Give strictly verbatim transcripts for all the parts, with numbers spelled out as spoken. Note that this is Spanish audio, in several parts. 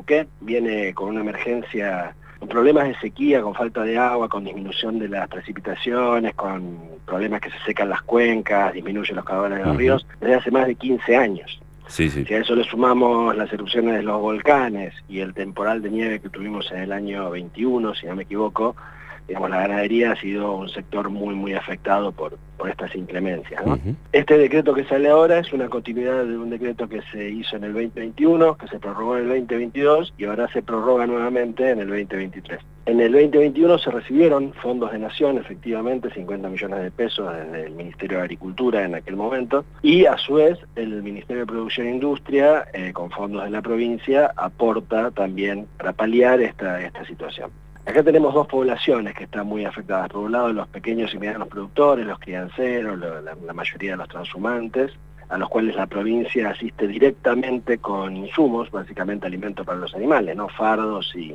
Neuquén viene con una emergencia, con problemas de sequía, con falta de agua, con disminución de las precipitaciones, con problemas que se secan las cuencas, disminuyen los caudales de los Uh-huh. ríos, desde hace más de quince años. Sí, sí. Si a eso le sumamos las erupciones de los volcanes y el temporal de nieve que tuvimos en el año veintiuno, si no me equivoco, digamos, la ganadería ha sido un sector muy, muy afectado por, por estas inclemencias, ¿no? Uh-huh. Este decreto que sale ahora es una continuidad de un decreto que se hizo en el veinte veintiuno, que se prorrogó en el veinte veintidós y ahora se prorroga nuevamente en el veinte veintitrés. En el veinte veintiuno se recibieron fondos de Nación, efectivamente, cincuenta millones de pesos desde el Ministerio de Agricultura en aquel momento, y a su vez el Ministerio de Producción e Industria, eh, con fondos de la provincia, aporta también para paliar esta, esta situación. Acá tenemos dos poblaciones que están muy afectadas. Por un lado, los pequeños y medianos productores, los crianceros, la, la, la mayoría de los transhumantes, a los cuales la provincia asiste directamente con insumos, básicamente alimento para los animales, ¿no? Fardos y,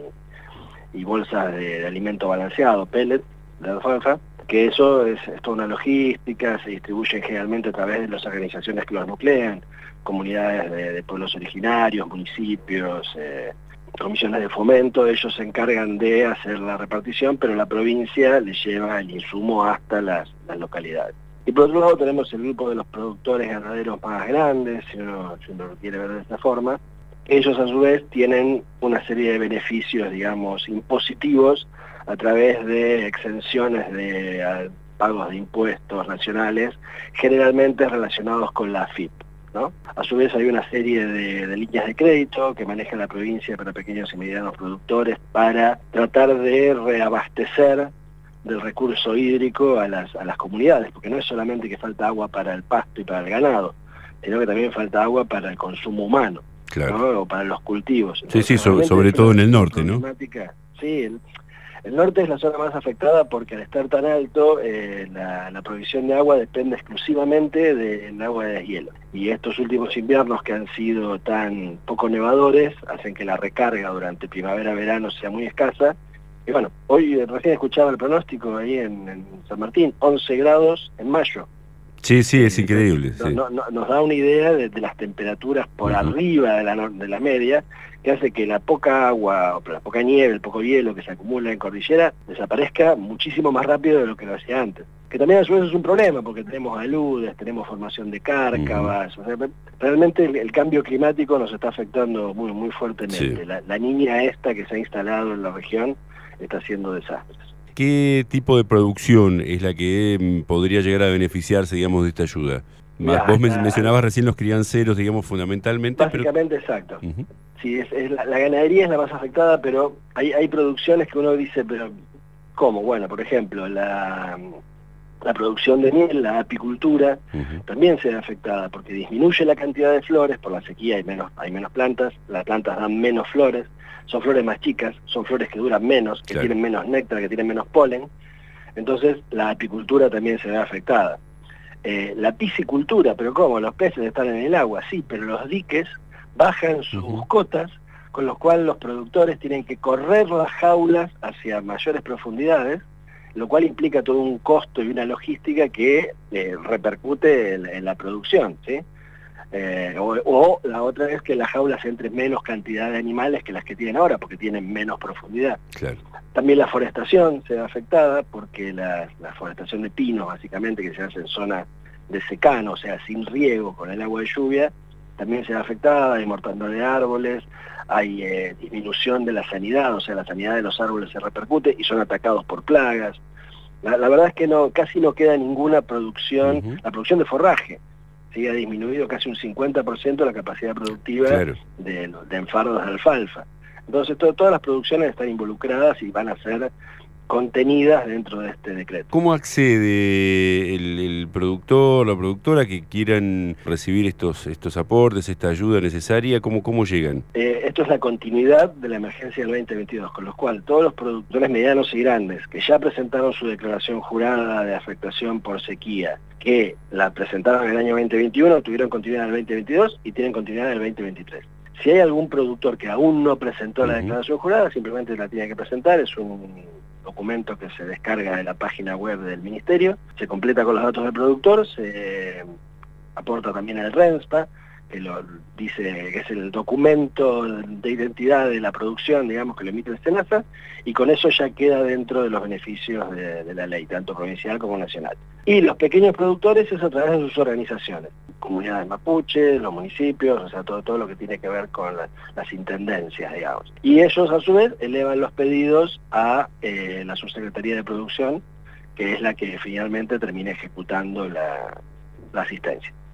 y bolsas de, de alimento balanceado, pellets de alfalfa, que eso es, es toda una logística, se distribuye generalmente a través de las organizaciones que los nuclean, comunidades de, de pueblos originarios, municipios, eh, comisiones de fomento. Ellos se encargan de hacer la repartición, pero la provincia le lleva el insumo hasta las, las localidades. Y por otro lado tenemos el grupo de los productores ganaderos más grandes, si uno, si uno lo quiere ver de esta forma. Ellos a su vez tienen una serie de beneficios, digamos, impositivos a través de exenciones de a, pagos de impuestos nacionales, generalmente relacionados con la A F I P, ¿no? A su vez hay una serie de, de líneas de crédito que maneja la provincia para pequeños y medianos productores para tratar de reabastecer del recurso hídrico a las, a las comunidades, porque no es solamente que falta agua para el pasto y para el ganado, sino que también falta agua para el consumo humano, claro, ¿no? O para los cultivos. Entonces, sí, sí, sobre, sobre todo en el norte, ¿no? Sí, el, el norte es la zona más afectada porque al estar tan alto, eh, la, la provisión de agua depende exclusivamente del agua de deshielo. Y estos últimos inviernos que han sido tan poco nevadores hacen que la recarga durante primavera-verano sea muy escasa. Y bueno, hoy recién escuchaba el pronóstico ahí en, en San Martín, once grados en mayo. Sí, sí, es increíble. No, sí. no, no, nos da una idea de, de las temperaturas por uh-huh. arriba de la, de la media, que hace que la poca agua, o la poca nieve, el poco hielo que se acumula en cordillera, desaparezca muchísimo más rápido de lo que lo hacía antes. Que también a su vez es un problema, porque tenemos aludes, tenemos formación de cárcavas. Uh-huh. O sea, realmente el, el cambio climático nos está afectando muy, muy fuertemente. Sí. La, la niña esta que se ha instalado en la región está haciendo desastres. ¿Qué tipo de producción es la que eh, podría llegar a beneficiarse, digamos, de esta ayuda? Más, vos me, mencionabas recién los crianceros, digamos, fundamentalmente. Básicamente, pero... exacto. Uh-huh. Sí, es, es la, la ganadería es la más afectada, pero hay, hay producciones que uno dice, pero ¿cómo? Bueno, por ejemplo, la, la producción de miel, la apicultura, uh-huh. también se ve afectada porque disminuye la cantidad de flores, por la sequía hay menos, hay menos plantas, las plantas dan menos flores, son flores más chicas, son flores que duran menos, que claro. tienen menos néctar, que tienen menos polen, entonces la apicultura también se ve afectada. Eh, la piscicultura, pero ¿cómo? Los peces están en el agua, sí, pero los diques bajan sus uh-huh. cotas, con los cuales los productores tienen que correr las jaulas hacia mayores profundidades, lo cual implica todo un costo y una logística que eh, repercute en, en la producción, ¿sí? Eh, o, o la otra es que las jaulas entren menos cantidad de animales que las que tienen ahora, porque tienen menos profundidad. Claro. También la forestación se ve afectada, porque la, la forestación de pinos, básicamente, que se hace en zona de secano, o sea, sin riego, con el agua de lluvia, también se ve afectada, hay mortandad de árboles, hay eh, disminución de la sanidad, o sea, la sanidad de los árboles se repercute y son atacados por plagas. La, la verdad es que no, casi no queda ninguna producción, uh-huh. la producción de forraje. Sí, ha disminuido casi un cincuenta por ciento la capacidad productiva claro. de, de enfardos de alfalfa. Entonces to, todas las producciones están involucradas y van a ser contenidas dentro de este decreto. ¿Cómo accede el, el productor o la productora que quieran recibir estos estos aportes, esta ayuda necesaria? ¿Cómo, cómo llegan? Eh, esto es la continuidad de la emergencia del veinte veintidós, con lo cual todos los productores medianos y grandes que ya presentaron su declaración jurada de afectación por sequía, que la presentaron en el año veinte veintiuno, tuvieron continuidad en el veinte veintidós y tienen continuidad en el veinte veintitrés. Si hay algún productor que aún no presentó uh-huh. la declaración jurada, simplemente la tiene que presentar, es un documento que se descarga de la página web del Ministerio, se completa con los datos del productor, se aporta también al RENSPA, que lo dice, que es el documento de identidad de la producción, digamos, que lo emite el SENASA, y con eso ya queda dentro de los beneficios de, de la ley, tanto provincial como nacional. Y los pequeños productores es a través de sus organizaciones, comunidades mapuche, los municipios, o sea, todo, todo lo que tiene que ver con la, las intendencias, digamos. Y ellos, a su vez, elevan los pedidos a eh, la Subsecretaría de Producción, que es la que finalmente termina ejecutando la, la asistencia.